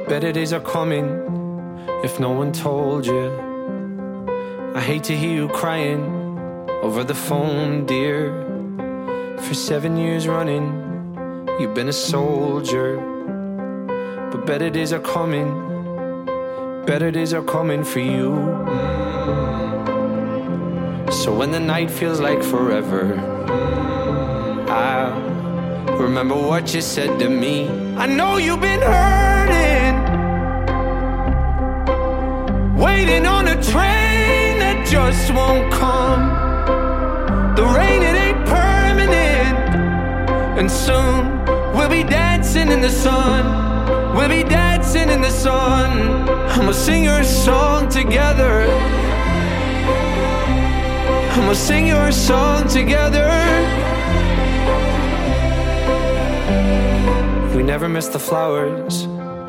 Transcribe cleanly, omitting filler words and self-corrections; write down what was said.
Better days are coming if no one told you. I hate to hear you crying over the phone, dear. For 7 years running, you've been a soldier. But better days are coming. Better days are coming for you. So when the night feels like forever, I'll remember what you said to me. I know you've been hurting, waiting on a train that just won't come. The rain, it ain't permanent, and soon we'll be dancing in the sun. We'll be dancing in the sun. I'ma sing your song together. I'ma sing your song together. We never miss the flowers